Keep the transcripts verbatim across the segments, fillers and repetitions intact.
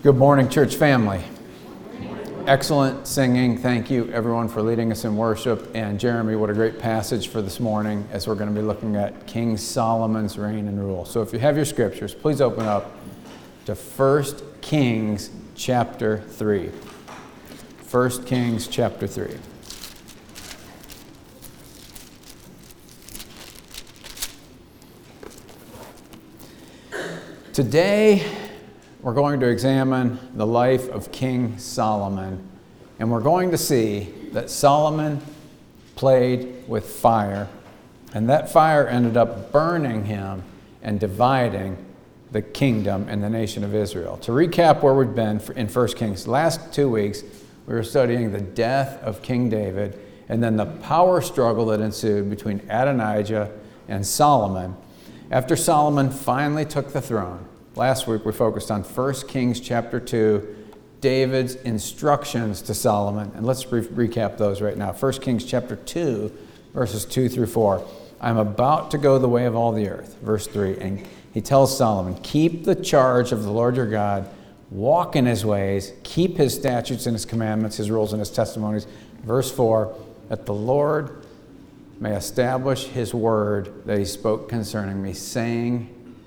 Good morning, church family. Excellent singing. Thank you, everyone, for leading us in worship. And Jeremy, what a great passage for this morning as we're going to be looking at King Solomon's reign and rule. So if you have your scriptures, please open up to First Kings chapter three. First Kings chapter three. Today, we're going to examine the life of King Solomon, and we're going to see that Solomon played with fire, and that fire ended up burning him and dividing the kingdom and the nation of Israel. To recap where we've been in First Kings, last two weeks, we were studying the death of King David and then the power struggle that ensued between Adonijah and Solomon. After Solomon finally took the throne, last week we focused on First Kings chapter two, David's instructions to Solomon. And let's re- recap those right now. First Kings chapter two, verses two through four. I'm about to go the way of all the earth. Verse three, and he tells Solomon, keep the charge of the Lord your God, walk in his ways, keep his statutes and his commandments, his rules and his testimonies. Verse four, that the Lord may establish his word that he spoke concerning me, saying,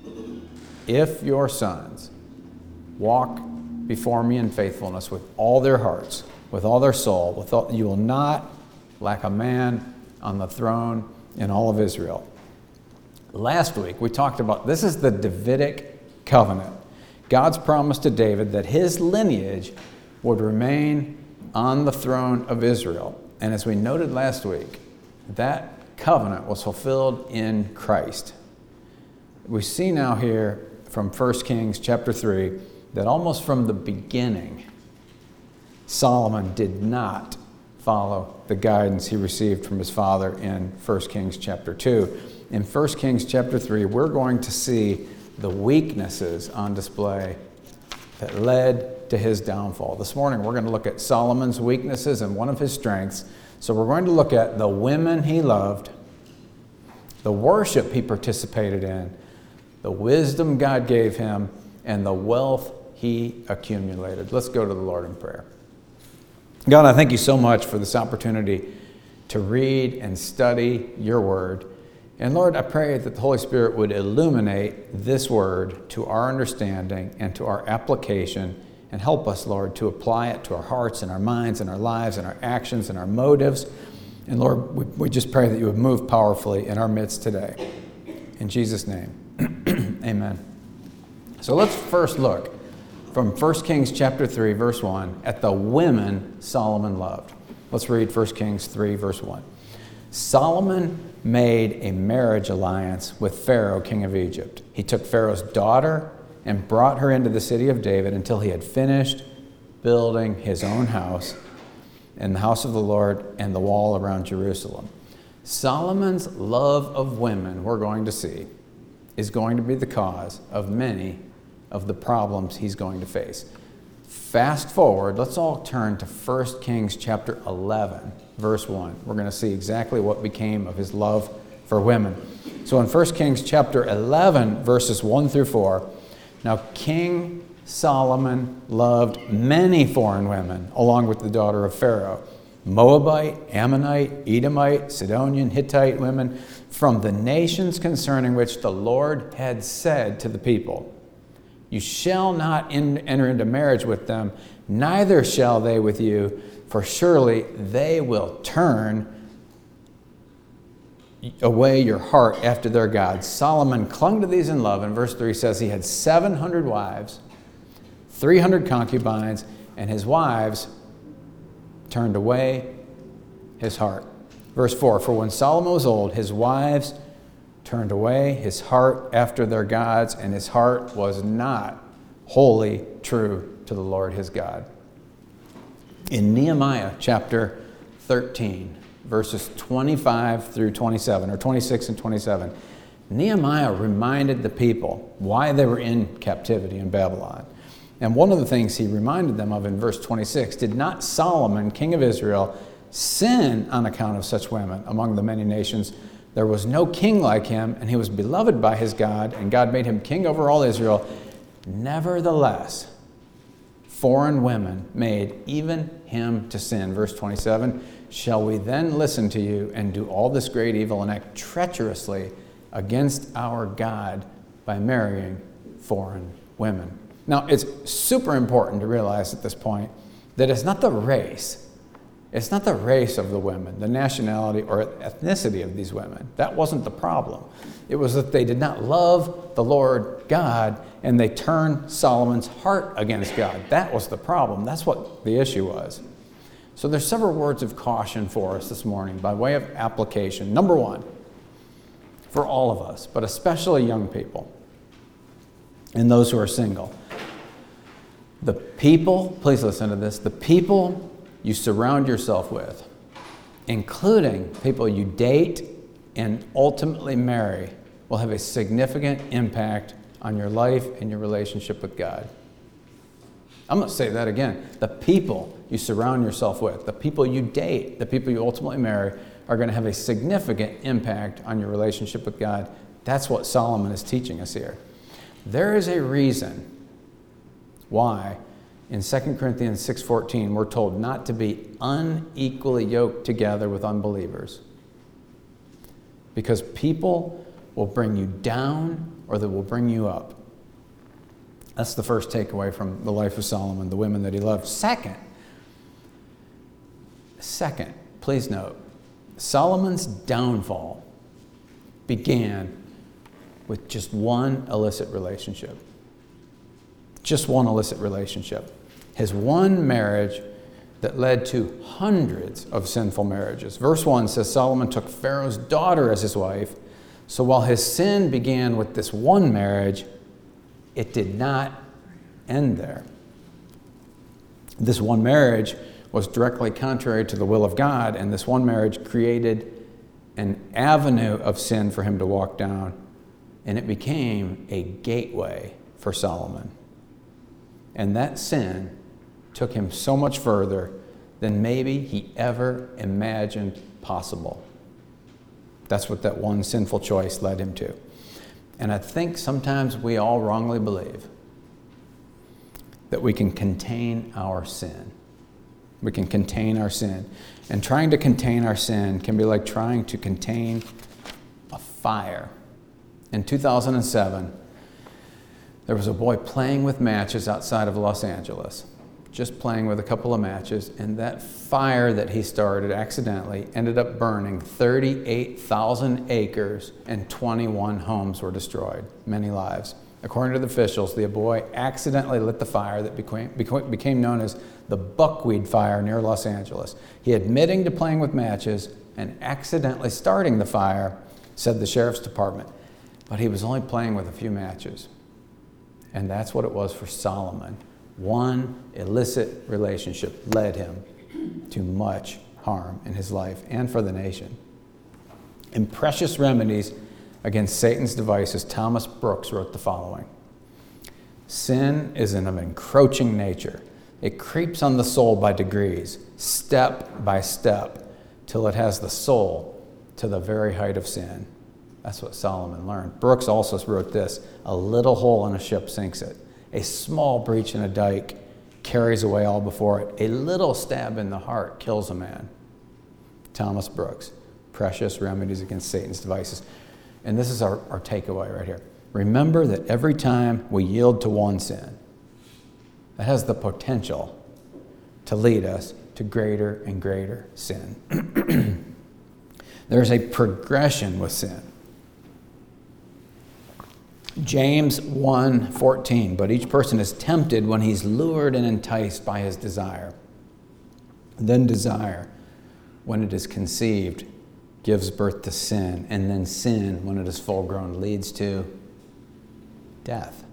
if your sons walk before me in faithfulness with all their hearts, with all their soul, with all, you will not lack a man on the throne in all of Israel. Last week, we talked about, this is the Davidic covenant. God's promise to David that his lineage would remain on the throne of Israel. And as we noted last week, that covenant was fulfilled in Christ. We see now here from First Kings chapter three that almost from the beginning, Solomon did not follow the guidance he received from his father in First Kings chapter two. In First Kings chapter three, we're going to see the weaknesses on display that led to his downfall. This morning, we're going to look at Solomon's weaknesses and one of his strengths. So we're going to look at the women he loved, the worship he participated in, the wisdom God gave him, and the wealth he accumulated. Let's go to the Lord in prayer. God, I thank you so much for this opportunity to read and study your word. And Lord, I pray that the Holy Spirit would illuminate this word to our understanding and to our application, and help us, Lord, to apply it to our hearts and our minds and our lives and our actions and our motives. And Lord, we, we just pray that you would move powerfully in our midst today. In Jesus' name, amen. So let's first look from First Kings chapter three, verse one, at the women Solomon loved. Let's read First Kings three, verse one. Solomon made a marriage alliance with Pharaoh, king of Egypt. He took Pharaoh's daughter and brought her into the city of David until he had finished building his own house and the house of the Lord and the wall around Jerusalem. Solomon's love of women, we're going to see, is going to be the cause of many of the problems he's going to face. Fast forward, let's all turn to First Kings chapter eleven, verse one. We're going to see exactly what became of his love for women. So in First Kings chapter eleven, verses one through four, now King Solomon loved many foreign women, along with the daughter of Pharaoh, Moabite, Ammonite, Edomite, Sidonian, Hittite women, from the nations concerning which the Lord had said to the people, you shall not in, enter into marriage with them, neither shall they with you, for surely they will turn away your heart after their gods. Solomon clung to these in love, and verse three says he had seven hundred wives, three hundred concubines, and his wives turned away his heart. Verse four, for when Solomon was old, his wives turned away his heart after their gods, and his heart was not wholly true to the Lord his God. In Nehemiah chapter thirteen, verses twenty-five through twenty-seven, or twenty-six and twenty-seven, Nehemiah reminded the people why they were in captivity in Babylon. And one of the things he reminded them of in verse twenty-six, did not Solomon, king of Israel, sin on account of such women among the many nations? There was no king like him, and he was beloved by his God, and God made him king over all Israel. Nevertheless, foreign women made even him to sin. Verse twenty-seven, shall we then listen to you and do all this great evil and act treacherously against our God by marrying foreign women? Now, it's super important to realize at this point that it's not the race. It's not the race of the women, the nationality or ethnicity of these women. That wasn't the problem. It was that they did not love the Lord God and they turned Solomon's heart against God. That was the problem. That's what the issue was. So there's several words of caution for us this morning by way of application. Number one, for all of us, but especially young people and those who are single. The people, please listen to this, the people you surround yourself with, including people you date and ultimately marry, will have a significant impact on your life and your relationship with God. I'm going to say that again. The people you surround yourself with, the people you date, the people you ultimately marry, are going to have a significant impact on your relationship with God. That's what Solomon is teaching us here. There is a reason why in Second Corinthians six fourteen we're told not to be unequally yoked together with unbelievers. Because people will bring you down or they will bring you up. That's the first takeaway from the life of Solomon, the women that he loved. Second, second, please note, Solomon's downfall began with just one illicit relationship. Just one illicit relationship. His one marriage that led to hundreds of sinful marriages. Verse one says Solomon took Pharaoh's daughter as his wife. So while his sin began with this one marriage, it did not end there. This one marriage was directly contrary to the will of God, and this one marriage created an avenue of sin for him to walk down, and it became a gateway for Solomon. And that sin took him so much further than maybe he ever imagined possible. That's what that one sinful choice led him to. And I think sometimes we all wrongly believe that we can contain our sin. We can contain our sin. And trying to contain our sin can be like trying to contain a fire. In two thousand seven, there was a boy playing with matches outside of Los Angeles, just playing with a couple of matches, and that fire that he started accidentally ended up burning thirty-eight thousand acres and twenty-one homes were destroyed, many lives. According to the officials, the boy accidentally lit the fire that became, became known as the Buckweed Fire near Los Angeles. He admitting to playing with matches and accidentally starting the fire, said the sheriff's department, but he was only playing with a few matches. And that's what it was for Solomon. One illicit relationship led him to much harm in his life and for the nation. In Precious Remedies Against Satan's Devices, Thomas Brooks wrote the following. Sin is of an encroaching nature. It creeps on the soul by degrees, step by step, till it has the soul to the very height of sin. That's what Solomon learned. Brooks also wrote this, a little hole in a ship sinks it. A small breach in a dike carries away all before it. A little stab in the heart kills a man. Thomas Brooks, Precious Remedies Against Satan's Devices. And this is our, our takeaway right here. Remember that every time we yield to one sin, it has the potential to lead us to greater and greater sin. There's a progression with sin. James one fourteen, but each person is tempted when he's lured and enticed by his desire. Then desire, when it is conceived, gives birth to sin, and then sin, when it is full grown, leads to death.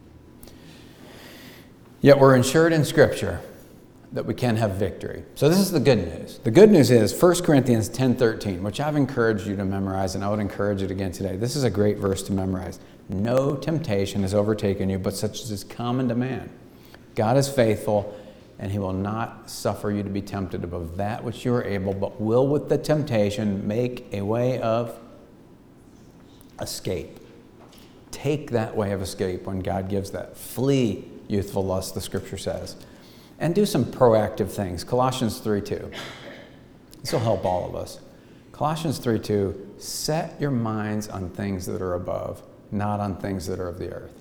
Yet we're assured in Scripture that we can have victory. So this is the good news. The good news is First Corinthians ten thirteen, which I've encouraged you to memorize, and I would encourage it again today. This is a great verse to memorize. No temptation has overtaken you, but such as is common to man. God is faithful, and he will not suffer you to be tempted above that which you are able, but will with the temptation make a way of escape. Take that way of escape when God gives that. Flee youthful lust, the Scripture says. And do some proactive things. Colossians three two. This will help all of us. Colossians three two, set your minds on things that are above, not on things that are of the earth.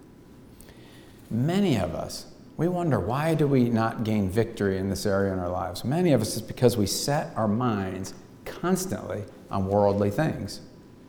Many of us, we wonder, why do we not gain victory in this area in our lives? Many of us, it's because we set our minds constantly on worldly things.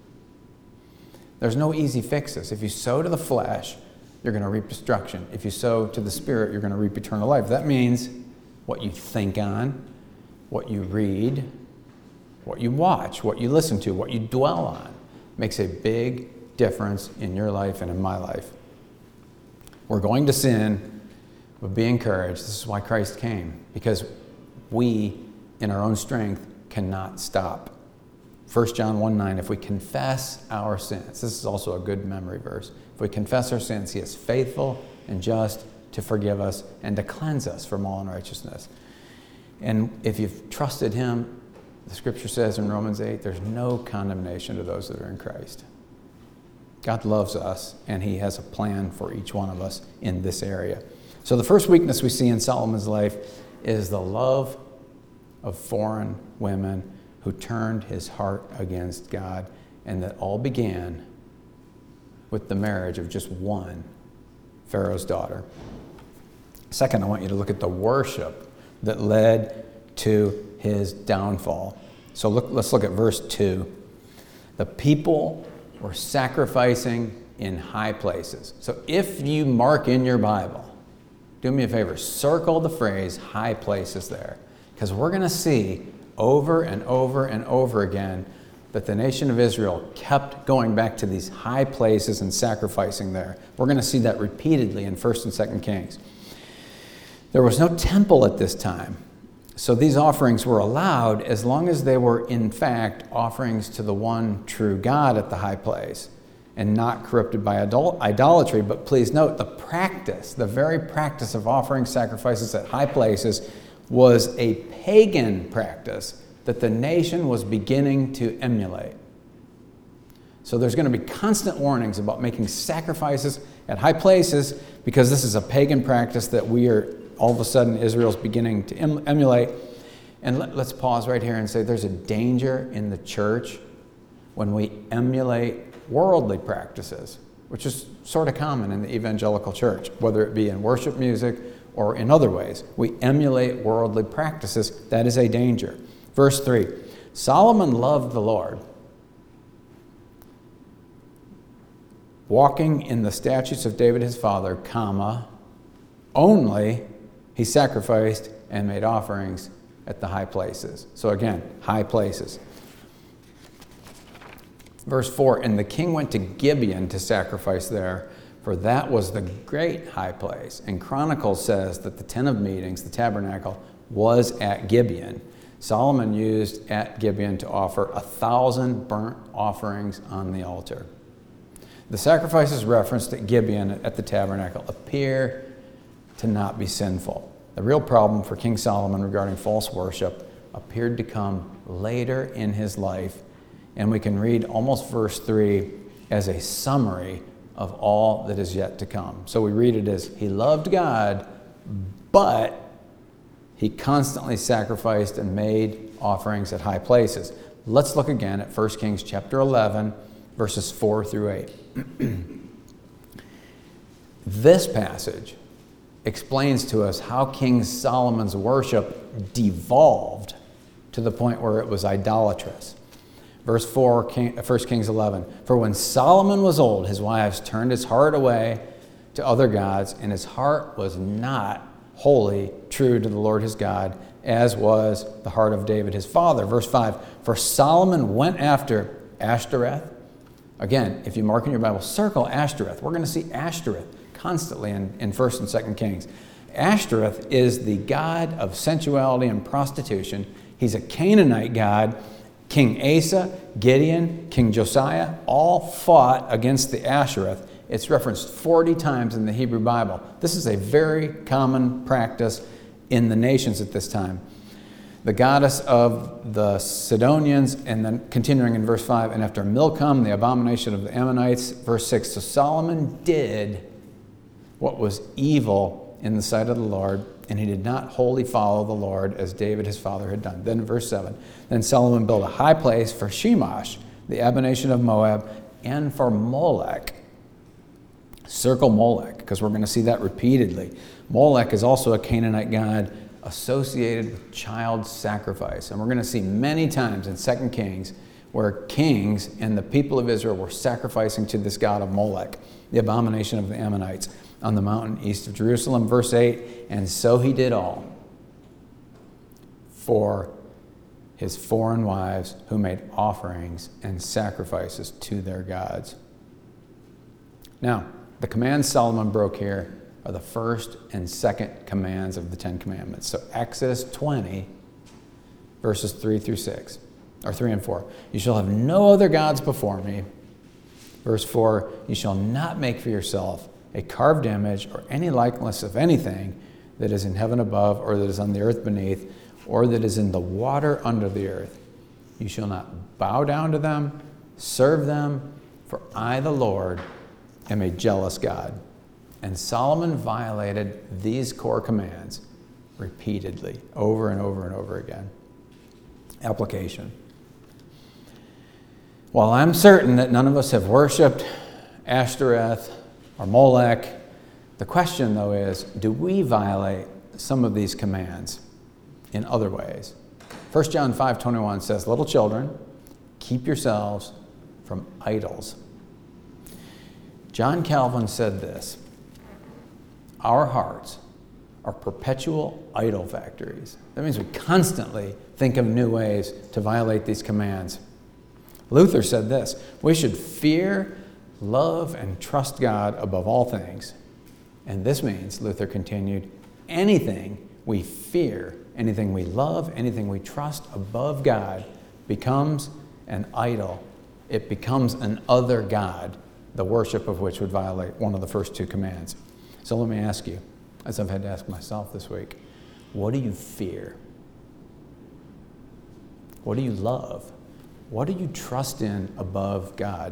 There's no easy fixes. If you sow to the flesh, you're going to reap destruction. If you sow to the Spirit, you're going to reap eternal life. That means what you think on, what you read, what you watch, what you listen to, what you dwell on makes a big difference in your life and in my life. We're going to sin, but be encouraged. This is why Christ came, because we, in our own strength, cannot stop. First John one nine, if we confess our sins, this is also a good memory verse. If we confess our sins, he is faithful and just to forgive us and to cleanse us from all unrighteousness. And if you've trusted him, the scripture says in Romans eight, there's no condemnation to those that are in Christ. God loves us, and he has a plan for each one of us in this area. So the first weakness we see in Solomon's life is the love of foreign women who turned his heart against God, and that all began with the marriage of just one, Pharaoh's daughter. Second, I want you to look at the worship that led to his downfall. So look, let's look at verse two. The people were sacrificing in high places. So if you mark in your Bible, do me a favor, circle the phrase high places there, because we're going to see over and over and over again that the nation of Israel kept going back to these high places and sacrificing there. We're going to see that repeatedly in First and Second Kings. There was no temple at this time, so these offerings were allowed as long as they were in fact offerings to the one true God at the high place and not corrupted by idol- idolatry. But please note, the practice, the very practice of offering sacrifices at high places was a pagan practice that the nation was beginning to emulate. So there's going to be constant warnings about making sacrifices at high places, because this is a pagan practice that we are, all of a sudden, Israel's beginning to em- emulate. And let, let's pause right here and say there's a danger in the church when we emulate worldly practices, which is sort of common in the evangelical church, whether it be in worship music or in other ways. We emulate worldly practices. That is a danger. Verse three, Solomon loved the Lord, walking in the statutes of David his father, comma, only he sacrificed and made offerings at the high places. So again, high places. Verse four, and the king went to Gibeon to sacrifice there, for that was the great high place. And Chronicles says that the tent of meetings, the tabernacle, was at Gibeon. Solomon used at Gibeon to offer a thousand burnt offerings on the altar. The sacrifices referenced at Gibeon at the tabernacle appear to not be sinful. The real problem for King Solomon regarding false worship appeared to come later in his life, and we can read almost verse three as a summary of all that is yet to come. So we read it as, he loved God, but he constantly sacrificed and made offerings at high places. Let's look again at First Kings chapter eleven, verses four through eight. This passage explains to us how King Solomon's worship devolved to the point where it was idolatrous. Verse four, King, First Kings eleven, for when Solomon was old, his wives turned his heart away to other gods, and his heart was not wholly true to the Lord his God, as was the heart of David his father. Verse five, for Solomon went after Ashtoreth. Again, if you mark in your Bible, circle Ashtoreth. We're going to see Ashtoreth constantly in, in First and Second Kings. Ashtoreth is the god of sensuality and prostitution. He's a Canaanite god. King Asa, Gideon, King Josiah all fought against the Ashereth. It's referenced forty times in the Hebrew Bible. This is a very common practice in the nations at this time. The goddess of the Sidonians, and then continuing in verse five, and after Milcom, the abomination of the Ammonites, verse six, so Solomon did what was evil in the sight of the Lord, and he did not wholly follow the Lord as David his father had done. Then in verse seven, then Solomon built a high place for Shemash, the abomination of Moab, and for Molech. Circle Molech, because we're going to see that repeatedly. Molech is also a Canaanite god associated with child sacrifice. And we're going to see many times in Second Kings where kings and the people of Israel were sacrificing to this god of Molech, the abomination of the Ammonites, on the mountain east of Jerusalem. Verse eight, and so he did all for his foreign wives who made offerings and sacrifices to their gods. Now, the commands Solomon broke here are the first and second commands of the Ten Commandments. So Exodus twenty, verses three through six, or three and four. You shall have no other gods before me. Verse four, you shall not make for yourself a carved image or any likeness of anything that is in heaven above, or that is on the earth beneath, or that is in the water under the earth. You shall not bow down to them, serve them, for I, the Lord, am a jealous God. And Solomon violated these core commands repeatedly, over and over and over again. Application. While I'm certain that none of us have worshipped Ashtoreth or Molech, the question, though, is, do we violate some of these commands in other ways? First John five twenty-one says, little children, keep yourselves from idols. John Calvin said this, our hearts are perpetual idol factories. That means we constantly think of new ways to violate these commands. Luther said this, we should fear, love, and trust God above all things. And this means, Luther continued, anything we fear, anything we love, anything we trust above God becomes an idol. It becomes an other God, the worship of which would violate one of the first two commands. So let me ask you, as I've had to ask myself this week, what do you fear? What do you love? What do you trust in above God?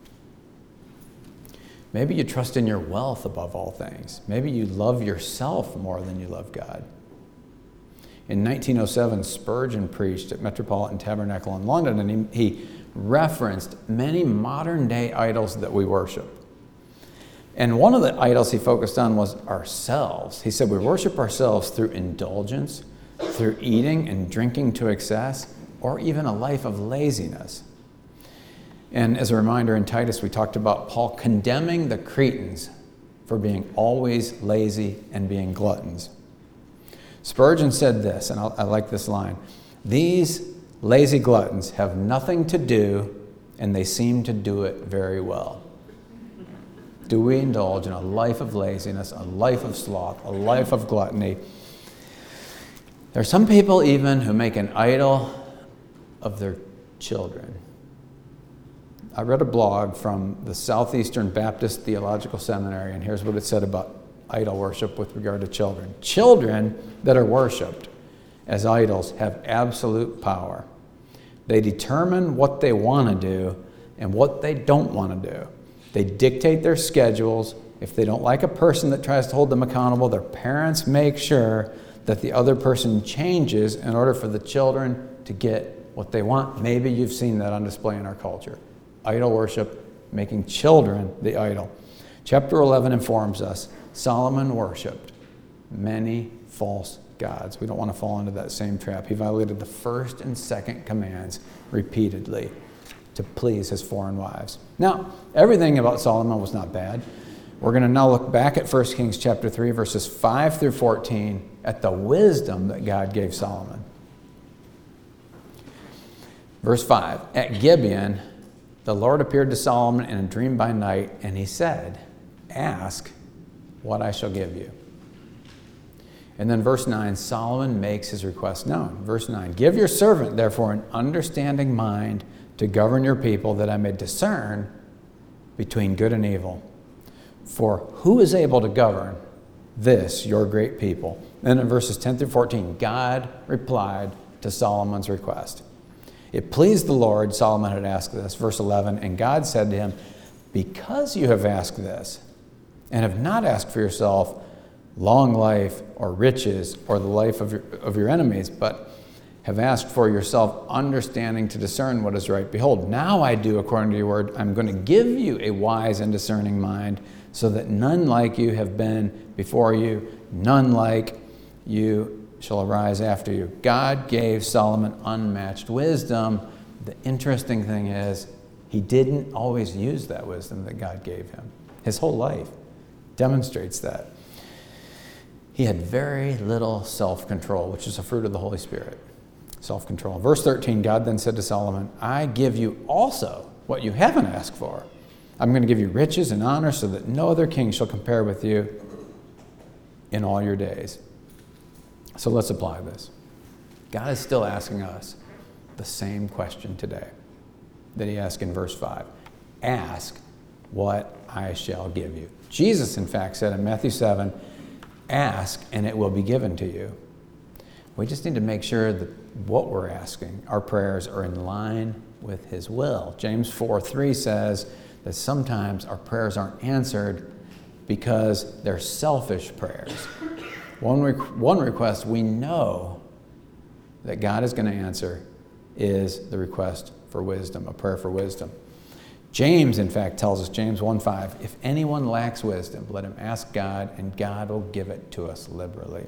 Maybe you trust in your wealth above all things. Maybe you love yourself more than you love God. In nineteen oh seven, Spurgeon preached at Metropolitan Tabernacle in London, and he, he referenced many modern-day idols that we worship. And one of the idols he focused on was ourselves. He said we worship ourselves through indulgence, through eating and drinking to excess, or even a life of laziness. And as a reminder, in Titus, we talked about Paul condemning the Cretans for being always lazy and being gluttons. Spurgeon said this, and I like this line, these lazy gluttons have nothing to do, and they seem to do it very well. Do we indulge in a life of laziness, a life of sloth, a life of gluttony? There are some people even who make an idol of their children. I read a blog from the Southeastern Baptist Theological Seminary, and here's what it said about idol worship with regard to children. Children that are worshiped as idols have absolute power. They determine what they want to do and what they don't want to do. They dictate their schedules. If they don't like a person that tries to hold them accountable, their parents make sure that the other person changes in order for the children to get what they want. Maybe you've seen that on display in our culture. Idol worship, making children the idol. Chapter eleven informs us Solomon worshipped many false gods. We don't want to fall into that same trap. He violated the first and second commands repeatedly to please his foreign wives. Now, everything about Solomon was not bad. We're going to now look back at First Kings chapter three, verses five through fourteen, at the wisdom that God gave Solomon. Verse five, at Gibeon, the Lord appeared to Solomon in a dream by night, and he said, ask what I shall give you. And then verse nine, Solomon makes his request known. Verse nine, give your servant, therefore, an understanding mind to govern your people, that I may discern between good and evil. For who is able to govern this, your great people? Then in verses ten through fourteen, God replied to Solomon's request. It pleased the Lord, Solomon had asked this. Verse eleven, and God said to him, because you have asked this, and have not asked for yourself, long life or riches or the life of your, of your enemies, but have asked for yourself understanding to discern what is right. Behold, now I do according to your word. I'm going to give you a wise and discerning mind, so that none like you have been before you, none like you shall arise after you. God gave Solomon unmatched wisdom. The interesting thing is, he didn't always use that wisdom that God gave him. His whole life demonstrates that. He had very little self-control, which is a fruit of the Holy Spirit. Self-control. Verse thirteen, God then said to Solomon, I give you also what you haven't asked for. I'm going to give you riches and honor so that no other king shall compare with you in all your days. So let's apply this. God is still asking us the same question today that he asked in verse five. Ask what I shall give you. Jesus, in fact, said in Matthew seven, ask and it will be given to you. We just need to make sure that what we're asking, our prayers, are in line with his will. James four three says that sometimes our prayers aren't answered because they're selfish prayers. One, re- one request we know that God is going to answer is the request for wisdom, a prayer for wisdom. James, in fact, tells us, James one five, if anyone lacks wisdom, let him ask God, and God will give it to us liberally.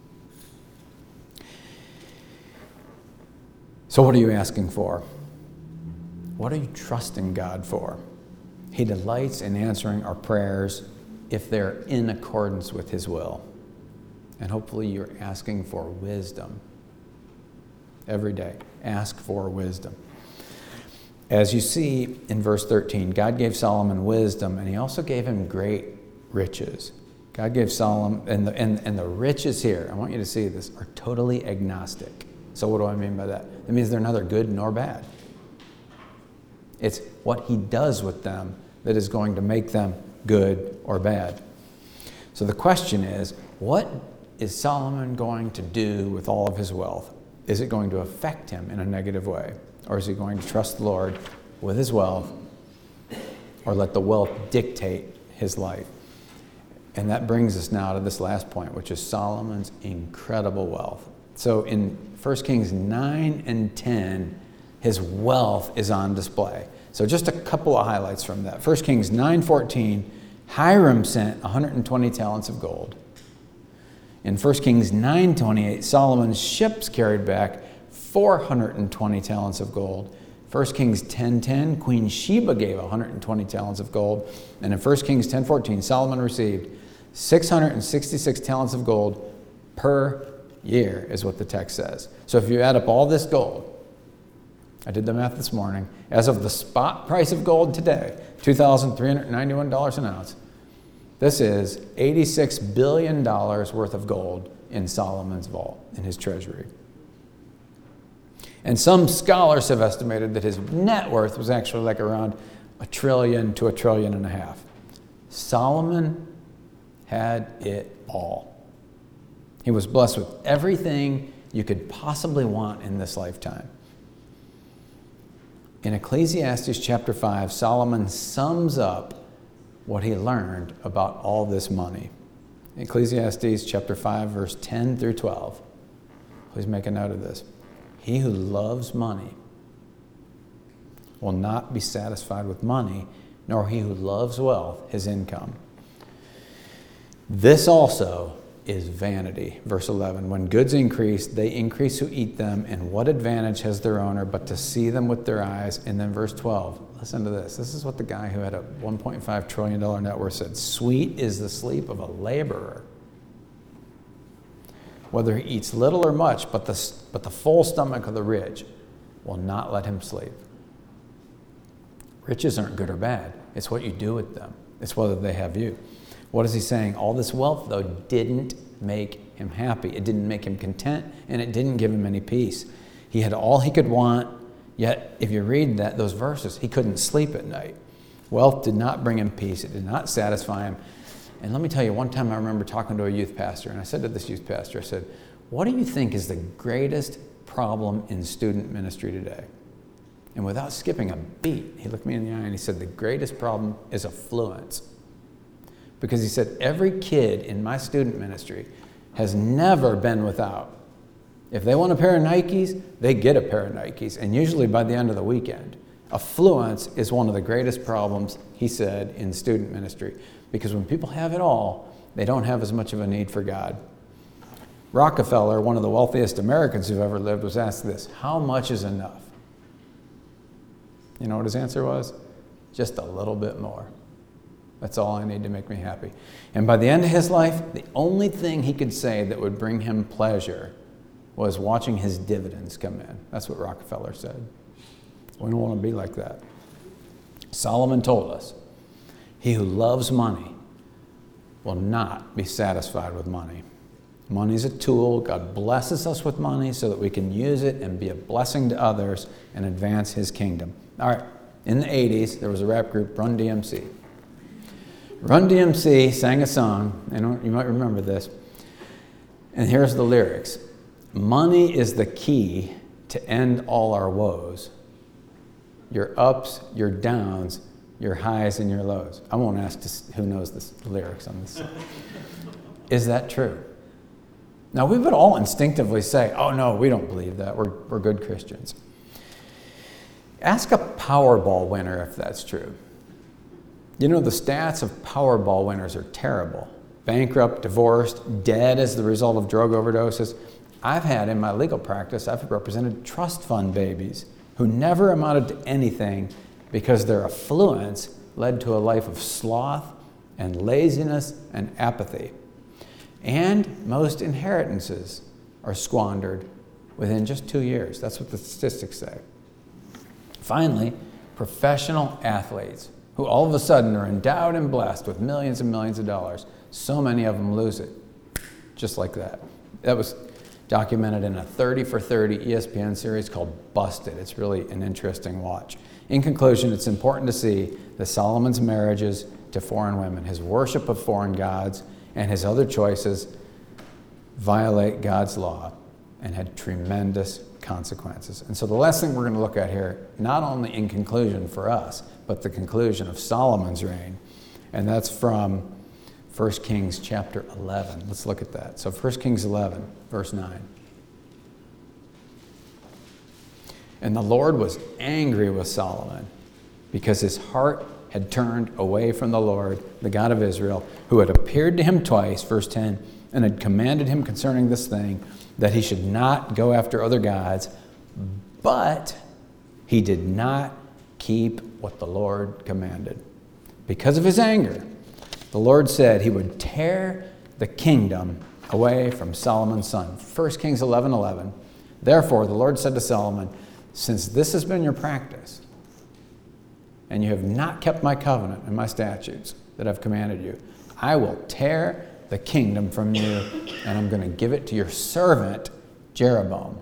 So what are you asking for? What are you trusting God for? He delights in answering our prayers if they're in accordance with his will. And hopefully you're asking for wisdom every day. Ask for wisdom. As you see in verse thirteen, God gave Solomon wisdom, and he also gave him great riches. God gave Solomon, and the, and, and the riches here, I want you to see this, are totally agnostic. So what do I mean by that? That means they're neither good nor bad. It's what he does with them that is going to make them good or bad. So the question is, what is Solomon going to do with all of his wealth? Is it going to affect him in a negative way? Or is he going to trust the Lord with his wealth, or let the wealth dictate his life? And that brings us now to this last point, which is Solomon's incredible wealth. So in First Kings nine and ten, his wealth is on display. So just a couple of highlights from that. First Kings nine fourteen, Hiram sent one hundred twenty talents of gold. In First Kings nine twenty-eight, Solomon's ships carried back four hundred twenty talents of gold. First Kings ten ten, Queen Sheba gave one hundred twenty talents of gold. And in First Kings ten fourteen, Solomon received six hundred sixty-six talents of gold per year, is what the text says. So if you add up all this gold, I did the math this morning, as of the spot price of gold today, two thousand three hundred ninety-one dollars an ounce, this is eighty-six billion dollars worth of gold in Solomon's vault, in his treasury. And some scholars have estimated that his net worth was actually like around a trillion to a trillion and a half. Solomon had it all. He was blessed with everything you could possibly want in this lifetime. In Ecclesiastes chapter five, Solomon sums up what he learned about all this money. Ecclesiastes chapter five, verse ten through twelve. Please make a note of this. He who loves money will not be satisfied with money, nor he who loves wealth, his income. This also is vanity. Verse eleven, when goods increase, they increase who eat them, and what advantage has their owner but to see them with their eyes? And then verse twelve, listen to this. This is what the guy who had a one point five trillion dollars net worth said. Sweet is the sleep of a laborer, whether he eats little or much, but the, but the full stomach of the rich will not let him sleep. Riches aren't good or bad. It's what you do with them. It's whether they have you. What is he saying? All this wealth, though, didn't make him happy. It didn't make him content, and it didn't give him any peace. He had all he could want, yet if you read that those verses, he couldn't sleep at night. Wealth did not bring him peace. It did not satisfy him. And let me tell you, one time I remember talking to a youth pastor, and I said to this youth pastor, I said, what do you think is the greatest problem in student ministry today? And without skipping a beat, he looked me in the eye and he said, the greatest problem is affluence. because he said, every kid in my student ministry has never been without. If they want a pair of Nikes, they get a pair of Nikes, and usually by the end of the weekend. Affluence is one of the greatest problems, he said, in student ministry, because when people have it all, they don't have as much of a need for God. Rockefeller, one of the wealthiest Americans who've ever lived, was asked this: how much is enough? You know what his answer was? Just a little bit more. That's all I need to make me happy. And by the end of his life, the only thing he could say that would bring him pleasure was watching his dividends come in. That's what Rockefeller said. We don't want to be like that. Solomon told us, he who loves money will not be satisfied with money. Money is a tool. God blesses us with money so that we can use it and be a blessing to others and advance his kingdom. All right, in the eighties, there was a rap group, Run D M C. Run D M C sang a song, and you might remember this, and here's the lyrics. Money is the key to end all our woes. Your ups, your downs, your highs and your lows. I won't ask to, who knows this, the lyrics on this. Is that true? Now, we would all instinctively say, oh no, we don't believe that. We're, we're good Christians. Ask a Powerball winner if that's true. You know, the stats of Powerball winners are terrible. Bankrupt, divorced, dead as the result of drug overdoses. I've had, in my legal practice, I've represented trust fund babies who never amounted to anything because their affluence led to a life of sloth and laziness and apathy. And most inheritances are squandered within just two years. That's what the statistics say. Finally, professional athletes who all of a sudden are endowed and blessed with millions and millions of dollars. So many of them lose it, just like that. That was documented in a thirty for thirty E S P N series called Busted. It's really an interesting watch. In conclusion, it's important to see that Solomon's marriages to foreign women, his worship of foreign gods, and his other choices violate God's law and had tremendous consequences. And so the last thing we're going to look at here, not only in conclusion for us, but the conclusion of Solomon's reign, and that's from First Kings chapter eleven. Let's look at that. So First Kings eleven, verse nine. And the Lord was angry with Solomon because his heart had turned away from the Lord, the God of Israel, who had appeared to him twice, verse ten, and had commanded him concerning this thing, that he should not go after other gods, but he did not keep what the Lord commanded. Because of his anger, the Lord said he would tear the kingdom away from Solomon's son. First Kings eleven eleven. Therefore, the Lord said to Solomon, since this has been your practice, and you have not kept my covenant and my statutes that I've commanded you, I will tear the kingdom from you, and I'm going to give it to your servant, Jeroboam.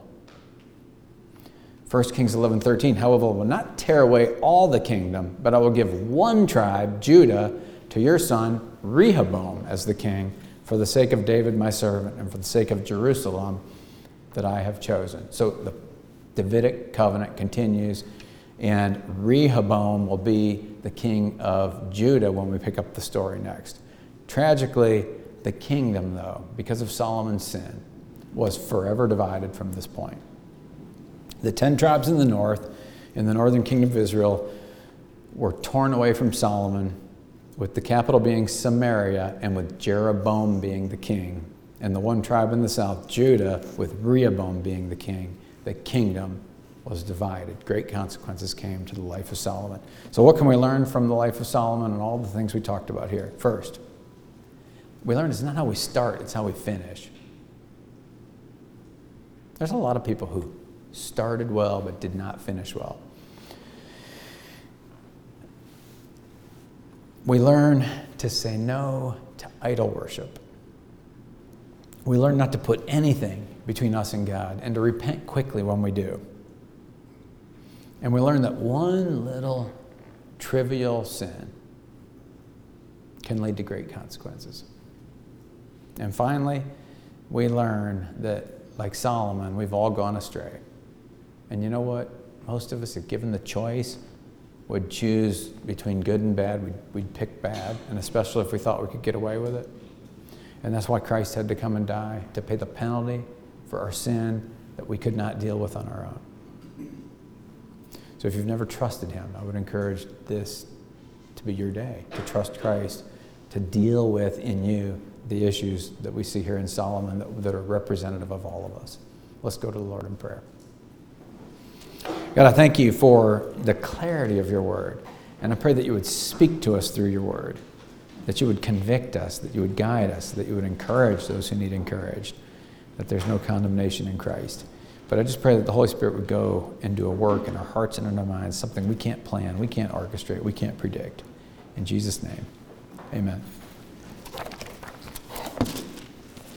First Kings eleven thirteen, however, I will not tear away all the kingdom, but I will give one tribe, Judah, to your son, Rehoboam, as the king, for the sake of David, my servant, and for the sake of Jerusalem that I have chosen. So the Davidic covenant continues, and Rehoboam will be the king of Judah when we pick up the story next. Tragically, the kingdom, though, because of Solomon's sin, was forever divided from this point. The ten tribes in the north, in the northern kingdom of Israel, were torn away from Solomon, with the capital being Samaria and with Jeroboam being the king. And the one tribe in the south, Judah, with Rehoboam being the king. The kingdom was divided. Great consequences came to the life of Solomon. So what can we learn from the life of Solomon and all the things we talked about here? First, we learned it's not how we start, it's how we finish. There's a lot of people who started well but did not finish well. We learn to say no to idol worship. We learn not to put anything between us and God and to repent quickly when we do. And we learn that one little trivial sin can lead to great consequences. And finally, we learn that, like Solomon, we've all gone astray. And you know what? Most of us, if given the choice, would choose between good and bad. We'd, we'd pick bad, and especially if we thought we could get away with it. And that's why Christ had to come and die, to pay the penalty for our sin that we could not deal with on our own. So if you've never trusted him, I would encourage this to be your day, to trust Christ, to deal with in you the issues that we see here in Solomon that, that are representative of all of us. Let's go to the Lord in prayer. God, I thank you for the clarity of your word. And I pray that you would speak to us through your word, that you would convict us, that you would guide us, that you would encourage those who need encouraged, that there's no condemnation in Christ. But I just pray that the Holy Spirit would go and do a work in our hearts and in our minds, something we can't plan, we can't orchestrate, we can't predict. In Jesus' name, amen.